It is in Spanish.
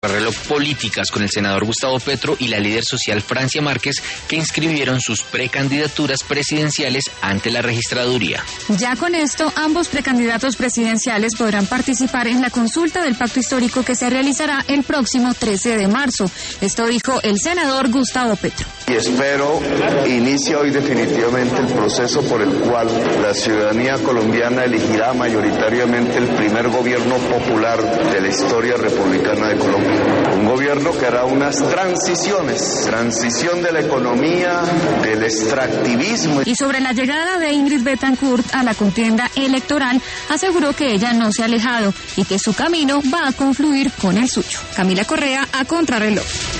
reloj políticas con el senador Gustavo Petro y la líder social Francia Márquez, que inscribieron sus precandidaturas presidenciales ante la registraduría. Ya con esto, ambos precandidatos presidenciales podrán participar en la consulta del pacto histórico que se realizará el próximo 13 de marzo. Esto dijo el senador Gustavo Petro. Y espero inicia hoy definitivamente el proceso por el cual la ciudadanía colombiana elegirá mayoritariamente el primer gobierno popular de la historia republicana de Colombia. Un gobierno que hará unas transición de la economía, del extractivismo. Y sobre la llegada de Ingrid Betancourt a la contienda electoral, aseguró que ella no se ha alejado y que su camino va a confluir con el suyo. Camila Correa, a Contrarreloj.